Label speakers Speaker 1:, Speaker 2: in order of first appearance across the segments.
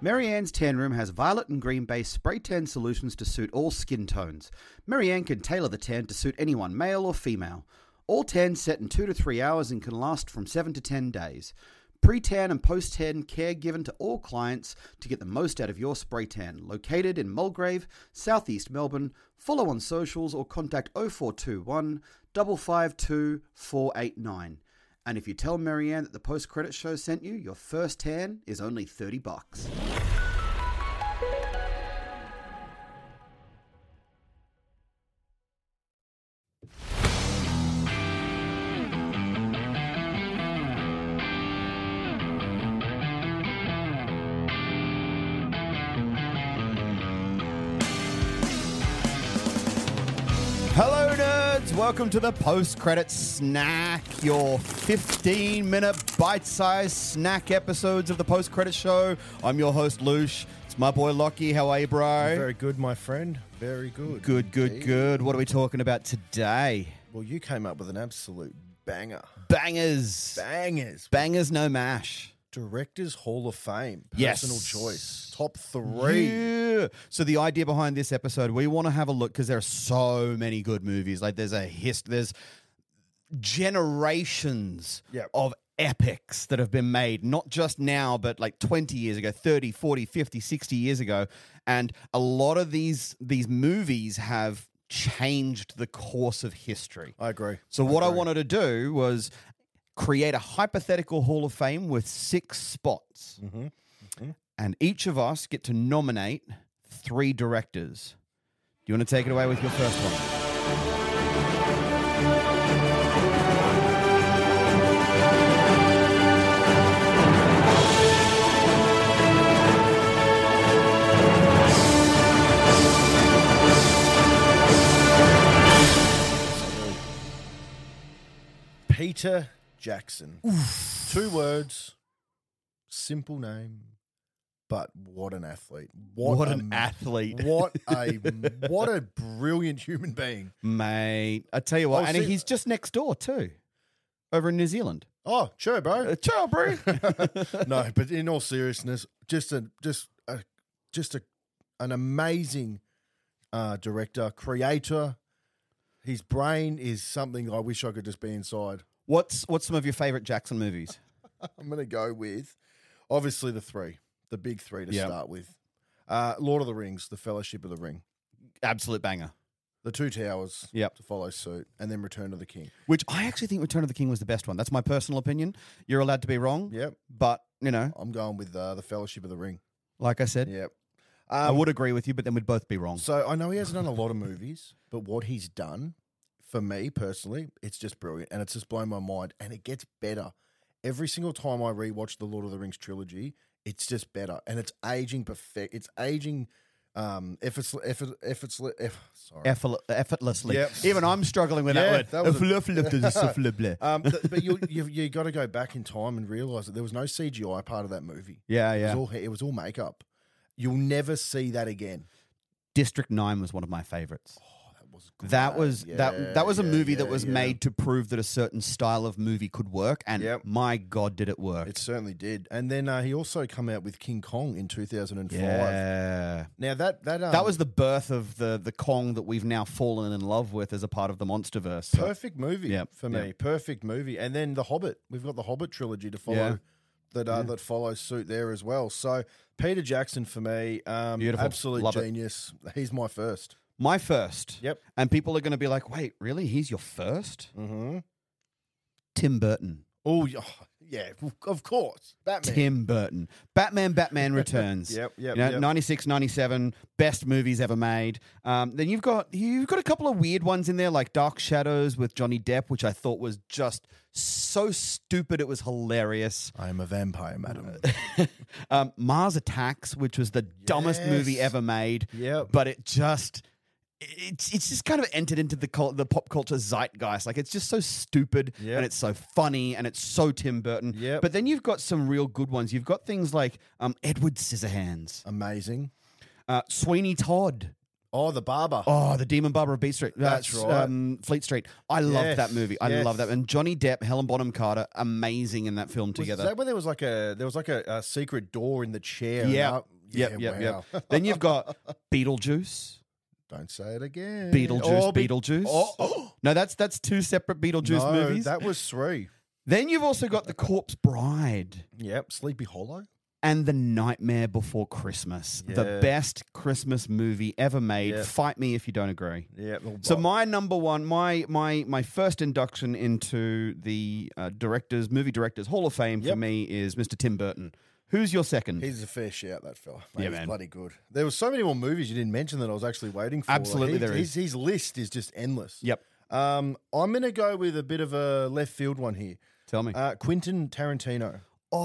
Speaker 1: Marianne's Tan Room has violet and green-based spray tan solutions to suit all skin tones. Marianne can tailor the tan to suit anyone, male or female. All tans set in 2 to 3 hours and can last from 7 to 10 days. Pre-tan and post-tan care given to all clients to get the most out of your spray tan. Located in Mulgrave, southeast Melbourne. Follow on socials or contact 0421 552 489. And if you tell Marianne that the post-credit show sent you, your first tan is only $30. Hello, nerds. Welcome to the post-credit snack, your 15-minute bite-sized snack episodes of the post-credit show. I'm your host, Loosh. It's my boy, Lockie. How are you, bro?
Speaker 2: Very good, my friend. Very good.
Speaker 1: Good. What are we talking about today?
Speaker 2: Well, you came up with an absolute banger.
Speaker 1: Bangers. Bangers, no mash.
Speaker 2: Directors Hall of Fame.
Speaker 1: Yes.
Speaker 2: Personal choice. Top 3.
Speaker 1: Yeah. So the idea behind this episode, we want to have a look because there are so many good movies. Like there's generations of epics that have been made, not just now, but like 20 years ago, 30, 40, 50, 60 years ago. And a lot of these movies have changed the course of history.
Speaker 2: I agree.
Speaker 1: So what I wanted to do was create a hypothetical Hall of Fame with 6 spots. And each of us get to nominate 3 directors. Do you want to take it away with your first one?
Speaker 2: Peter Jackson. Oof. 2 words, simple name, but what an athlete.
Speaker 1: What an athlete.
Speaker 2: What a brilliant human being.
Speaker 1: Mate, I tell you what, he's just next door too, over in New Zealand.
Speaker 2: Oh, sure, bro.
Speaker 1: Ciao, bro.
Speaker 2: No, but in all seriousness, an amazing director, creator. His brain is something I wish I could just be inside.
Speaker 1: What's some of your favorite Jackson movies?
Speaker 2: I'm going to go with, obviously, the big 3 to start with. Lord of the Rings, The Fellowship of the Ring.
Speaker 1: Absolute banger.
Speaker 2: The Two Towers to follow suit, and then Return of the King.
Speaker 1: Which I actually think Return of the King was the best one. That's my personal opinion. You're allowed to be wrong.
Speaker 2: Yep.
Speaker 1: But,
Speaker 2: I'm going with The Fellowship of the Ring.
Speaker 1: Like I said.
Speaker 2: Yep.
Speaker 1: I would agree with you, but then we'd both be wrong.
Speaker 2: So I know he hasn't done a lot of movies, but what he's done, for me personally, it's just brilliant, and it's just blown my mind, and it gets better. Every single time I rewatch the Lord of the Rings trilogy, it's just better, and it's aging perfect. It's aging
Speaker 1: effortlessly.
Speaker 2: Yep.
Speaker 1: Even I'm struggling with that word.
Speaker 2: But you got to go back in time and realize that there was no CGI part of that movie.
Speaker 1: Yeah.
Speaker 2: It was all makeup. You'll never see that again.
Speaker 1: District 9 was one of my favorites.
Speaker 2: That was great.
Speaker 1: That was a movie that was made to prove that a certain style of movie could work, and my God, did it work.
Speaker 2: It certainly did. And then he also come out with King Kong in 2005.
Speaker 1: Yeah.
Speaker 2: Now
Speaker 1: that was the birth of the Kong that we've now fallen in love with as a part of the Monsterverse. So.
Speaker 2: Perfect movie for me. Perfect movie. And then The Hobbit. We've got the Hobbit trilogy to follow. That follows suit there as well. So Peter Jackson for me,
Speaker 1: beautiful,
Speaker 2: absolute
Speaker 1: love
Speaker 2: genius. He's my first.
Speaker 1: My first.
Speaker 2: Yep.
Speaker 1: And people are going to be like, wait, really? He's your first?
Speaker 2: Mm-hmm.
Speaker 1: Tim Burton.
Speaker 2: Oh, yeah, of course. Batman.
Speaker 1: Tim Burton. Batman Returns.
Speaker 2: Yep.
Speaker 1: 96, 97, best movies ever made. Then you've got a couple of weird ones in there, like Dark Shadows with Johnny Depp, which I thought was just so stupid it was hilarious.
Speaker 2: I am a vampire, madam.
Speaker 1: Mars Attacks, which was the dumbest movie ever made.
Speaker 2: Yep.
Speaker 1: But it's just kind of entered into the pop culture zeitgeist. Like, it's just so stupid and it's so funny and it's so Tim Burton.
Speaker 2: Yep.
Speaker 1: But then you've got some real good ones. You've got things like Edward Scissorhands.
Speaker 2: Amazing.
Speaker 1: Sweeney Todd.
Speaker 2: Oh, the barber.
Speaker 1: Oh, the Demon Barber of Beat Street.
Speaker 2: That's right.
Speaker 1: Fleet Street. I loved
Speaker 2: Yes,
Speaker 1: that movie. I
Speaker 2: yes.
Speaker 1: love that. And Johnny Depp, Helen Bonham Carter, amazing in that film
Speaker 2: Was
Speaker 1: together.
Speaker 2: that where there was like a secret door in the chair?
Speaker 1: Yeah.
Speaker 2: Yep.
Speaker 1: Yep. Then you've got Beetlejuice.
Speaker 2: Don't say it again.
Speaker 1: Beetlejuice.
Speaker 2: Oh.
Speaker 1: No, that's two separate Beetlejuice
Speaker 2: No,
Speaker 1: movies.
Speaker 2: that was 3.
Speaker 1: Then you've also got The Corpse Bride
Speaker 2: Yep. Sleepy Hollow.
Speaker 1: and The Nightmare Before Christmas. The
Speaker 2: Yeah.
Speaker 1: best Christmas movie ever made.
Speaker 2: Yeah.
Speaker 1: Fight me if you don't agree.
Speaker 2: Yeah.
Speaker 1: So my number one, my first induction into the movie directors Hall of Fame for
Speaker 2: Yep.
Speaker 1: me is Mr. Tim Burton. Who's your second?
Speaker 2: He's a fair shout, that fella.
Speaker 1: Yeah,
Speaker 2: He's
Speaker 1: man.
Speaker 2: bloody good. There was so many more movies you didn't mention that I was actually waiting for.
Speaker 1: Absolutely, there
Speaker 2: is. His list is just endless.
Speaker 1: Yep.
Speaker 2: I'm going to go with a bit of a left field one here.
Speaker 1: Tell me.
Speaker 2: Quentin Tarantino.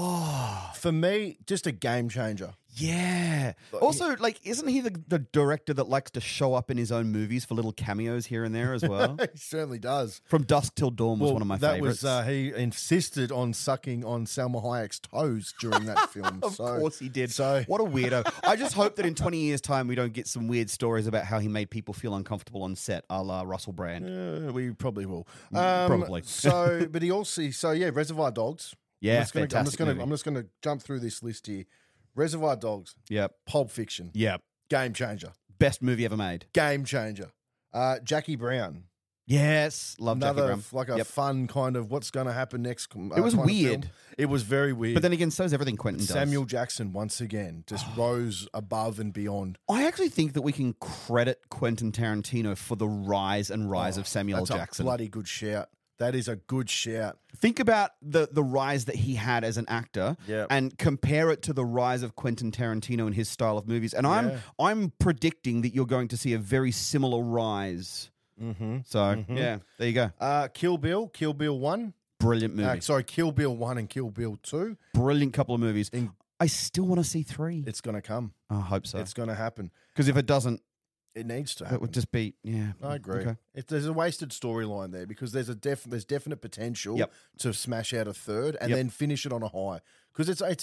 Speaker 1: Oh,
Speaker 2: For me, just a game changer.
Speaker 1: yeah. Also, like, isn't he the director that likes to show up in his own movies for little cameos here and there as well?
Speaker 2: He certainly does.
Speaker 1: From Dusk Till Dawn was one of my favorites.
Speaker 2: He insisted on sucking on Salma Hayek's toes during that film.
Speaker 1: Of course he did.
Speaker 2: So
Speaker 1: What a weirdo. I just hope that in 20 years' time we don't get some weird stories about how he made people feel uncomfortable on set, a la Russell Brand.
Speaker 2: we probably will.
Speaker 1: Probably.
Speaker 2: But he also, Reservoir Dogs.
Speaker 1: Yeah,
Speaker 2: I'm
Speaker 1: fantastic movie.
Speaker 2: just gonna jump through this list here. Reservoir Dogs,
Speaker 1: Yep.
Speaker 2: Pulp Fiction,
Speaker 1: Yep.
Speaker 2: game changer,
Speaker 1: Best movie ever made.
Speaker 2: game changer. Jackie Brown,
Speaker 1: Yes. Love Jackie
Speaker 2: another
Speaker 1: Brown.
Speaker 2: a fun kind of what's going to happen next.
Speaker 1: It was
Speaker 2: kind of
Speaker 1: weird.
Speaker 2: film. It was very weird.
Speaker 1: But then again, so is everything Quentin does.
Speaker 2: Samuel Jackson once again just rose above and beyond.
Speaker 1: I actually think that we can credit Quentin Tarantino for the rise of Samuel
Speaker 2: That's
Speaker 1: Jackson.
Speaker 2: a bloody good shout. That is a good shout.
Speaker 1: Think about the rise that he had as an actor,
Speaker 2: Yep.
Speaker 1: and compare it to the rise of Quentin Tarantino and his style of movies. And
Speaker 2: Yeah.
Speaker 1: I'm predicting that you're going to see a very similar rise.
Speaker 2: Mm-hmm.
Speaker 1: So yeah, there you go.
Speaker 2: Kill Bill 1.
Speaker 1: Brilliant movie.
Speaker 2: Kill Bill 1 and Kill Bill 2.
Speaker 1: Brilliant couple of movies.
Speaker 2: In-
Speaker 1: I still want to see 3.
Speaker 2: It's going to come.
Speaker 1: I hope so.
Speaker 2: It's going to happen.
Speaker 1: Because if it doesn't,
Speaker 2: It needs to
Speaker 1: it
Speaker 2: happen.
Speaker 1: would just be
Speaker 2: I agree.
Speaker 1: Okay.
Speaker 2: There's a wasted storyline there because there's definite potential
Speaker 1: Yep.
Speaker 2: to smash out a third and
Speaker 1: Yep.
Speaker 2: then finish it on a high because it's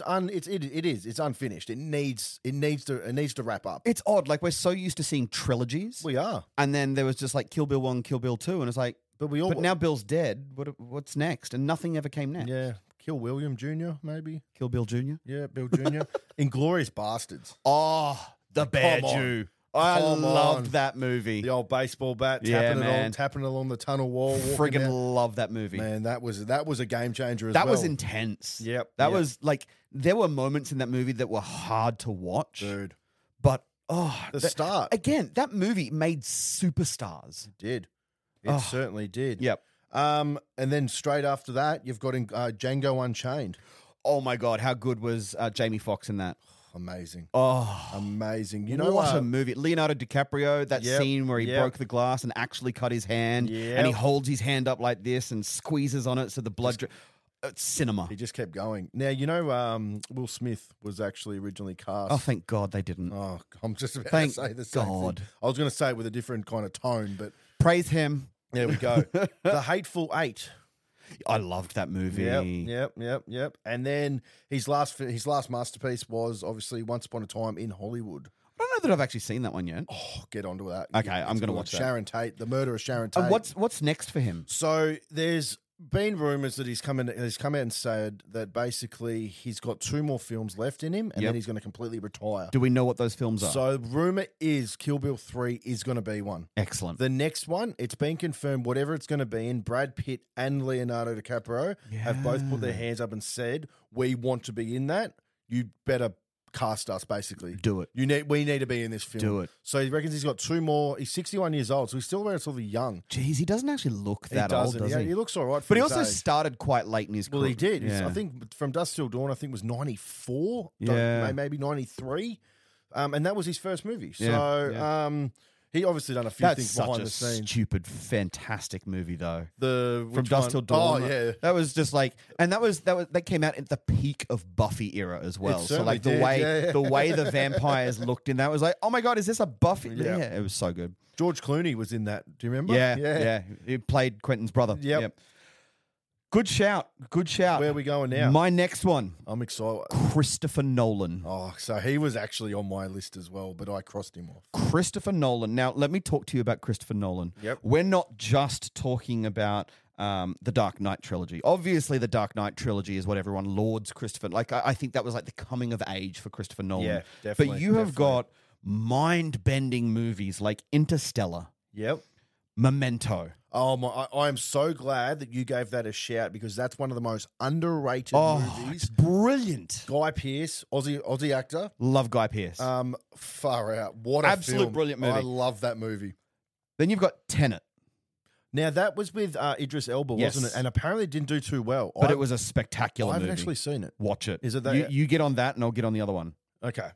Speaker 2: unfinished. It needs to wrap up.
Speaker 1: It's odd. Like, we're so used to seeing trilogies,
Speaker 2: We are,
Speaker 1: and then there was just like Kill Bill 1, Kill Bill 2, and it's like,
Speaker 2: but
Speaker 1: but now Bill's dead. What's next? And nothing ever came next.
Speaker 2: yeah. Kill William Jr. maybe.
Speaker 1: Kill Bill Jr.
Speaker 2: Yeah, Bill Jr. Inglorious Bastards.
Speaker 1: Oh, the Bear
Speaker 2: Come on.
Speaker 1: Jew. I
Speaker 2: Come
Speaker 1: loved
Speaker 2: on.
Speaker 1: that movie.
Speaker 2: The old baseball bat
Speaker 1: Yeah, man.
Speaker 2: tapping it along the tunnel wall. walking
Speaker 1: Friggin'
Speaker 2: out.
Speaker 1: love that movie.
Speaker 2: Man, that was a game changer as
Speaker 1: That
Speaker 2: well.
Speaker 1: was intense.
Speaker 2: Yep,
Speaker 1: That
Speaker 2: yep.
Speaker 1: was like, there were moments in that movie that were hard to watch.
Speaker 2: Dude.
Speaker 1: But,
Speaker 2: The start.
Speaker 1: Again, that movie made superstars.
Speaker 2: It did. It
Speaker 1: Oh.
Speaker 2: certainly did.
Speaker 1: Yep.
Speaker 2: And then straight after that, you've got Django Unchained.
Speaker 1: Oh my God, how good was Jamie Foxx in that?
Speaker 2: Amazing.
Speaker 1: Oh,
Speaker 2: Amazing. You know
Speaker 1: what a movie. Leonardo DiCaprio, that
Speaker 2: Yep,
Speaker 1: scene where he
Speaker 2: yep.
Speaker 1: broke the glass and actually cut his hand,
Speaker 2: Yep.
Speaker 1: and he holds his hand up like this and squeezes on it so the blood... It's cinema.
Speaker 2: He just kept going. Now, you know Will Smith was actually originally cast.
Speaker 1: Oh, thank God they didn't.
Speaker 2: Oh, I'm just about
Speaker 1: Thank
Speaker 2: to say the same
Speaker 1: God.
Speaker 2: thing. I was going to say it with a different kind of tone, but
Speaker 1: Praise him.
Speaker 2: there we go. The Hateful Eight.
Speaker 1: I loved that movie.
Speaker 2: Yep. And then his last masterpiece was obviously Once Upon a Time in Hollywood.
Speaker 1: I don't know that I've actually seen that one yet.
Speaker 2: Oh, get onto that.
Speaker 1: Okay, I'm
Speaker 2: It's
Speaker 1: gonna
Speaker 2: good.
Speaker 1: watch that.
Speaker 2: Sharon Tate, the murder of Sharon Tate.
Speaker 1: And what's next for him?
Speaker 2: So there's been rumors that he's come out and said that basically he's got 2 more films left in him, and
Speaker 1: Yep.
Speaker 2: then he's going to completely retire.
Speaker 1: Do we know what those films are?
Speaker 2: So rumor is Kill Bill 3 is going to be one.
Speaker 1: Excellent.
Speaker 2: The next one, it's been confirmed, whatever it's going to be in, Brad Pitt and Leonardo DiCaprio have both put their hands up and said, we want to be in that. You better cast us, basically.
Speaker 1: Do it.
Speaker 2: We need to be in this film.
Speaker 1: Do it.
Speaker 2: So he reckons he's got 2 more. He's 61 years old, so he's still relatively young.
Speaker 1: Jeez, he doesn't actually look that
Speaker 2: he
Speaker 1: old,
Speaker 2: doesn't.
Speaker 1: does
Speaker 2: Yeah,
Speaker 1: he?
Speaker 2: he looks all right for
Speaker 1: But he
Speaker 2: his
Speaker 1: also
Speaker 2: age.
Speaker 1: started quite late in his career.
Speaker 2: Well, he did.
Speaker 1: Yeah.
Speaker 2: I think from Dusk Till Dawn, I think was 94.
Speaker 1: Yeah.
Speaker 2: Maybe 93. And that was his first movie. So
Speaker 1: Yeah,
Speaker 2: he obviously done a few
Speaker 1: That's
Speaker 2: things
Speaker 1: such
Speaker 2: behind
Speaker 1: a
Speaker 2: the scenes.
Speaker 1: stupid, fantastic movie, though.
Speaker 2: From
Speaker 1: From Dusk Till Dawn.
Speaker 2: Oh, yeah.
Speaker 1: That was just like, and that came out at the peak of Buffy era as well. So
Speaker 2: certainly
Speaker 1: like the
Speaker 2: did,
Speaker 1: way
Speaker 2: yeah.
Speaker 1: the way the vampires looked in that was like, oh my God, is this a Buffy?
Speaker 2: Yeah.
Speaker 1: Yeah, it was so good.
Speaker 2: George Clooney was in that. Do you remember?
Speaker 1: Yeah. He played Quentin's brother.
Speaker 2: Yep.
Speaker 3: Good shout. Good shout.
Speaker 2: Where are we going now?
Speaker 3: My next one,
Speaker 2: I'm excited.
Speaker 3: Christopher Nolan.
Speaker 2: Oh, so he was actually on my list as well, but I crossed him off.
Speaker 3: Christopher Nolan. Now, let me talk to you about Christopher Nolan.
Speaker 2: Yep.
Speaker 3: We're not just talking about the Dark Knight trilogy. Obviously, the Dark Knight trilogy is what everyone lauds Christopher. Like, I think that was like the coming of age for Christopher Nolan.
Speaker 2: Yeah, definitely.
Speaker 3: But you have got mind-bending movies like Interstellar,
Speaker 2: Yep.
Speaker 3: Memento.
Speaker 2: Oh my! I am so glad that you gave that a shout because that's one of the most underrated
Speaker 3: It's
Speaker 2: movies.
Speaker 3: brilliant.
Speaker 2: Guy Pearce, Aussie actor.
Speaker 3: Love Guy Pearce.
Speaker 2: Far out. What a
Speaker 3: Absolute
Speaker 2: film.
Speaker 3: brilliant movie.
Speaker 2: I love that movie.
Speaker 3: Then you've got Tenet,
Speaker 2: Now that was with Idris Elba,
Speaker 3: Yes.
Speaker 2: wasn't it? And apparently it didn't do too well.
Speaker 3: but it was a spectacular
Speaker 2: I haven't
Speaker 3: movie.
Speaker 2: actually seen it.
Speaker 3: Watch it.
Speaker 2: Is it that-
Speaker 3: You get on that and I'll get on the other one.
Speaker 2: Okay.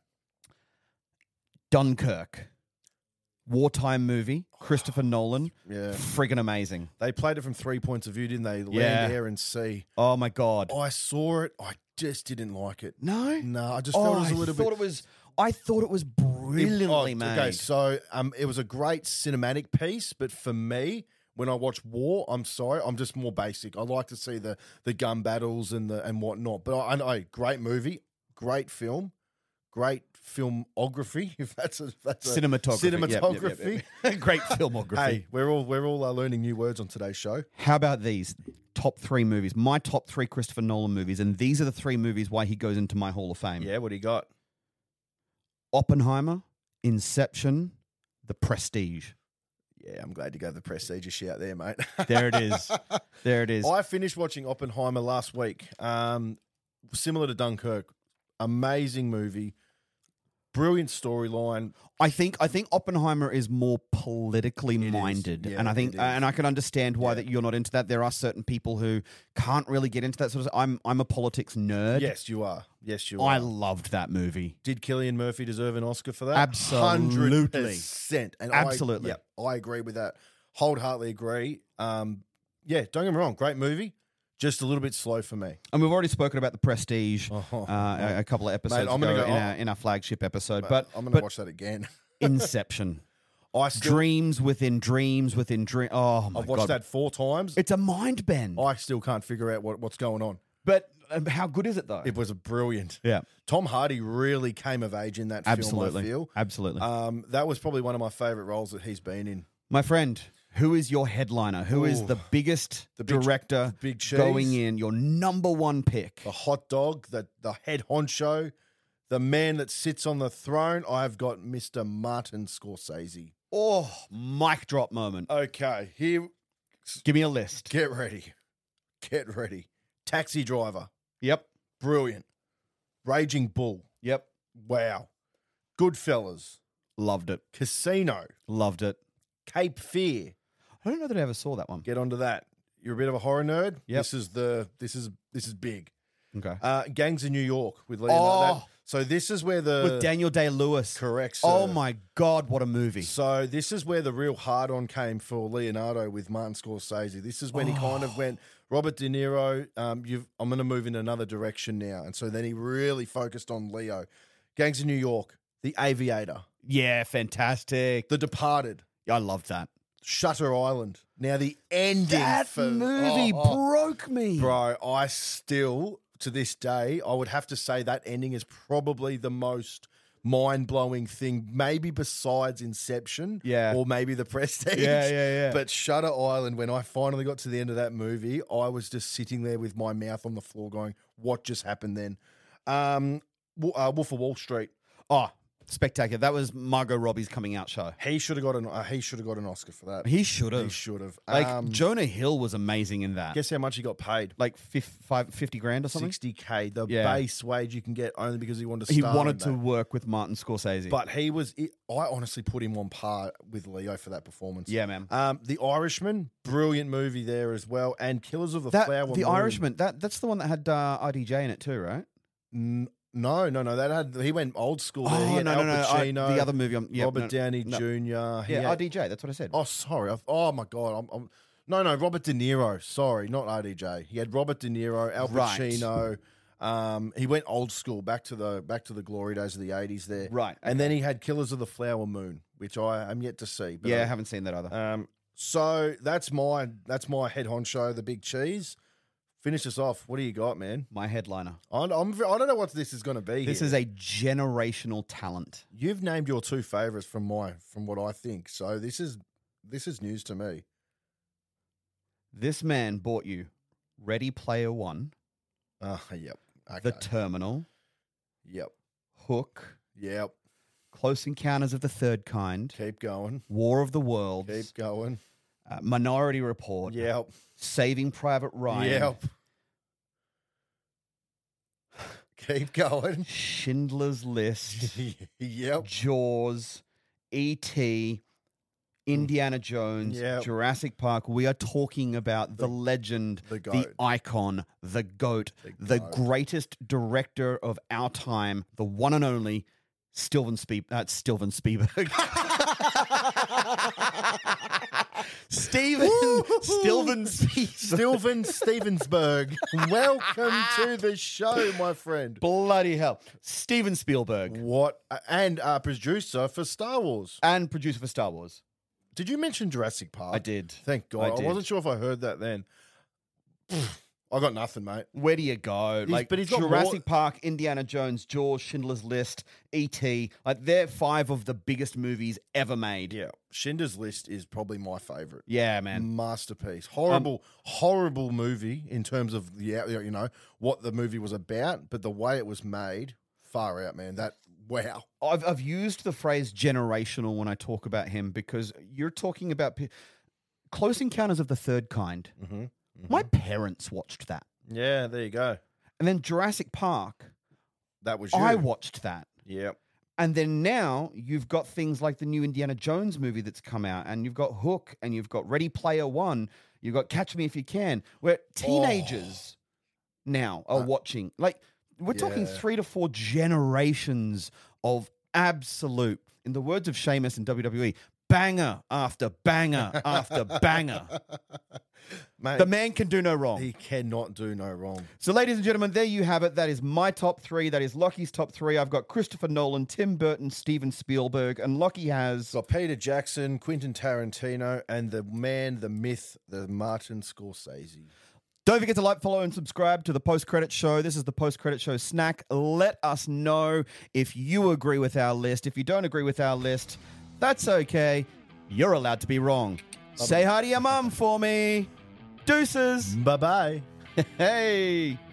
Speaker 3: Dunkirk. Wartime movie. Christopher Nolan.
Speaker 2: Yeah.
Speaker 3: Friggin' amazing.
Speaker 2: They played it from 3 points of view, didn't they?
Speaker 3: Yeah.
Speaker 2: Land, air, and sea.
Speaker 3: Oh my God.
Speaker 2: I saw it. I just didn't like it.
Speaker 3: No?
Speaker 2: No, I just felt it was a little bit.
Speaker 3: I thought it was brilliantly made.
Speaker 2: Okay, so it was a great cinematic piece, but for me, when I watch war, I'm sorry, I'm just more basic. I like to see the gun battles and whatnot. But I know, great movie, great film, great filmography. If that's a
Speaker 3: Cinematography. Yep, yep. Great filmography.
Speaker 2: Hey, we're all learning new words on today's show.
Speaker 3: How about these top 3 movies? My top 3 Christopher Nolan movies, and these are the 3 movies why he goes into my Hall of Fame.
Speaker 2: Yeah, what do you got?
Speaker 3: Oppenheimer, Inception, The Prestige.
Speaker 2: Yeah, I'm glad you gave the Prestige a shout there, mate.
Speaker 3: There it is. There it is.
Speaker 2: I finished watching Oppenheimer last week. Similar to Dunkirk, amazing movie, brilliant storyline.
Speaker 3: I think Oppenheimer is more politically minded,
Speaker 2: Yeah,
Speaker 3: and I think
Speaker 2: it is.
Speaker 3: and I can understand why
Speaker 2: Yeah.
Speaker 3: that you're not into that. There are certain people who can't really get into that sort of. I'm a politics nerd.
Speaker 2: Yes, you are. Yes, you
Speaker 3: I
Speaker 2: are.
Speaker 3: loved that movie.
Speaker 2: Did Cillian Murphy deserve an Oscar for that?
Speaker 3: Absolutely.
Speaker 2: 100%. And
Speaker 3: Absolutely.
Speaker 2: I agree with that. Wholeheartedly agree. Yeah, don't get me wrong. Great movie. Just a little bit slow for me.
Speaker 3: And we've already spoken about The Prestige
Speaker 2: Oh,
Speaker 3: a couple of episodes
Speaker 2: I'm gonna
Speaker 3: ago
Speaker 2: go-
Speaker 3: in our flagship episode. But
Speaker 2: I'm going
Speaker 3: but
Speaker 2: to watch that again.
Speaker 3: Inception,
Speaker 2: I still,
Speaker 3: dreams within dreams within dreams. Oh my
Speaker 2: I've watched
Speaker 3: God.
Speaker 2: that 4 times.
Speaker 3: It's a mind bend.
Speaker 2: I still can't figure out what's going on.
Speaker 3: But how good is it though?
Speaker 2: It was brilliant.
Speaker 3: Yeah,
Speaker 2: Tom Hardy really came of age in that film,
Speaker 3: absolutely.
Speaker 2: I feel.
Speaker 3: Absolutely.
Speaker 2: That was probably one of my favourite roles that he's been in.
Speaker 3: My friend, who is your headliner? Who is
Speaker 2: Ooh.
Speaker 3: the biggest
Speaker 2: The big-
Speaker 3: director
Speaker 2: big cheese.
Speaker 3: going in? Your number one pick.
Speaker 2: The hot dog, the head honcho, the man that sits on the throne. I've got Mr. Martin Scorsese.
Speaker 3: Oh, mic drop moment.
Speaker 2: Okay, here,
Speaker 3: Give me a list.
Speaker 2: get ready. Get ready. Taxi Driver,
Speaker 3: Yep.
Speaker 2: brilliant. Raging Bull,
Speaker 3: Yep.
Speaker 2: wow. Goodfellas,
Speaker 3: Loved it.
Speaker 2: Casino,
Speaker 3: Loved it.
Speaker 2: Cape Fear.
Speaker 3: I don't know that I ever saw that one.
Speaker 2: Get onto that. You're a bit of a horror nerd.
Speaker 3: Yep.
Speaker 2: This is big.
Speaker 3: Okay.
Speaker 2: Gangs of New York with Leonardo.
Speaker 3: Oh.
Speaker 2: So this is where the
Speaker 3: With Daniel Day-Lewis.
Speaker 2: correct.
Speaker 3: Oh
Speaker 2: sir.
Speaker 3: my God, what a movie.
Speaker 2: So this is where the real hard-on came for Leonardo with Martin Scorsese. This is when he kind of went, Robert De Niro, I'm going to move in another direction now. And so then he really focused on Leo. Gangs of New York, The Aviator,
Speaker 3: Yeah, fantastic.
Speaker 2: The Departed,
Speaker 3: I loved that.
Speaker 2: Shutter Island. Now the ending
Speaker 3: That
Speaker 2: for
Speaker 3: movie broke me.
Speaker 2: Bro, I still, to this day, I would have to say that ending is probably the most mind-blowing thing, maybe besides Inception,
Speaker 3: Yeah.
Speaker 2: or maybe The Prestige.
Speaker 3: Yeah.
Speaker 2: But Shutter Island, when I finally got to the end of that movie, I was just sitting there with my mouth on the floor going, what just happened then? Wolf of Wall Street.
Speaker 3: Oh, spectacular. That was Margot Robbie's coming out show.
Speaker 2: He should have got an Oscar for that.
Speaker 3: He should
Speaker 2: He
Speaker 3: have.
Speaker 2: should have.
Speaker 3: Like, Jonah Hill was amazing in that.
Speaker 2: Guess how much he got paid?
Speaker 3: Like 50 grand or something?
Speaker 2: 60K, the
Speaker 3: Yeah.
Speaker 2: base wage you can get only because he wanted to
Speaker 3: He
Speaker 2: star
Speaker 3: wanted
Speaker 2: in
Speaker 3: to
Speaker 2: that.
Speaker 3: work with Martin Scorsese.
Speaker 2: But I honestly put him on par with Leo for that performance.
Speaker 3: yeah, man.
Speaker 2: The Irishman, brilliant movie there as well. And Killers of the Flower
Speaker 3: The
Speaker 2: Moon.
Speaker 3: Irishman, that's the one that had RDJ in it too, right?
Speaker 2: No. He went old school there. He had Al Pacino,
Speaker 3: the other movie.
Speaker 2: Robert Downey Jr. He
Speaker 3: Yeah,
Speaker 2: had-
Speaker 3: RDJ, that's what I said.
Speaker 2: Oh, sorry. Oh, my God. No, Robert De Niro. Sorry, not RDJ. He had Robert De Niro, Al
Speaker 3: Right.
Speaker 2: Pacino. He went old school, back to the glory days of the 80s there.
Speaker 3: Right,
Speaker 2: And then he had Killers of the Flower Moon, which I am yet to see. But
Speaker 3: Yeah, I haven't seen that either.
Speaker 2: So that's my head honcho, the big cheese. Finish us off. What do you got, man?
Speaker 3: My headliner.
Speaker 2: I don't know what this is going to be.
Speaker 3: This
Speaker 2: here.
Speaker 3: is a generational talent.
Speaker 2: You've named your two favorites from what I think. So this is news to me.
Speaker 3: This man bought you Ready Player One,
Speaker 2: Yep. Okay.
Speaker 3: The Terminal,
Speaker 2: Yep.
Speaker 3: Hook,
Speaker 2: Yep.
Speaker 3: Close Encounters of the Third Kind,
Speaker 2: Keep going.
Speaker 3: War of the Worlds,
Speaker 2: Keep going.
Speaker 3: Minority Report,
Speaker 2: Yep.
Speaker 3: Saving Private Ryan,
Speaker 2: Yep. Keep going.
Speaker 3: Schindler's List,
Speaker 2: Yep.
Speaker 3: Jaws, E.T., Indiana Jones,
Speaker 2: Yep.
Speaker 3: Jurassic Park. We are talking about the legend,
Speaker 2: the
Speaker 3: the
Speaker 2: GOAT.
Speaker 3: icon, the GOAT, the
Speaker 2: GOAT.
Speaker 3: greatest director of our time, the one and only Steven Spielberg. Steven
Speaker 2: Sylvan Stevensburg. Welcome to the show, my friend.
Speaker 3: Bloody hell. Steven Spielberg.
Speaker 2: What? And producer for Star Wars.
Speaker 3: And producer for Star Wars.
Speaker 2: Did you mention Jurassic Park?
Speaker 3: I did.
Speaker 2: Thank God.
Speaker 3: I
Speaker 2: I
Speaker 3: did.
Speaker 2: wasn't sure if I heard that then. I got nothing, mate.
Speaker 3: Where do you go?
Speaker 2: But he's got
Speaker 3: Jurassic
Speaker 2: more-
Speaker 3: Park, Indiana Jones, Jaws, Schindler's List, E.T. Like they're 5 of the biggest movies ever made.
Speaker 2: Yeah. Schindler's List is probably my favorite.
Speaker 3: Yeah, man.
Speaker 2: Masterpiece. Horrible movie in terms of what the movie was about, but the way it was made, far out, man. Wow.
Speaker 3: I've used the phrase generational when I talk about him because you're talking about Close Encounters of the Third Kind.
Speaker 2: Mm-hmm.
Speaker 3: My parents watched that.
Speaker 2: Yeah, there you go.
Speaker 3: And then Jurassic Park,
Speaker 2: That was you.
Speaker 3: I watched that.
Speaker 2: Yep.
Speaker 3: And then now you've got things like the new Indiana Jones movie that's come out, and you've got Hook, and you've got Ready Player One, you've got Catch Me If You Can, where teenagers now are watching. Like, we're talking 3 to 4 generations of absolute, in the words of Sheamus and WWE, banger after banger after banger.
Speaker 2: Mate,
Speaker 3: The man can do no wrong.
Speaker 2: he cannot do no wrong.
Speaker 3: So, ladies and gentlemen, there you have it. That is my top 3. That is Lockie's top 3. I've got Christopher Nolan, Tim Burton, Steven Spielberg, and Lockie has...
Speaker 2: Got Peter Jackson, Quentin Tarantino, and the man, the myth, the Martin Scorsese.
Speaker 3: Don't forget to like, follow, and subscribe to the Post Credit Show. This is the Post Credit Show snack. Let us know if you agree with our list. If you don't agree with our list, that's okay. You're allowed to be wrong. Say hi to your mum for me. Deuces.
Speaker 2: Bye-bye.
Speaker 3: Hey.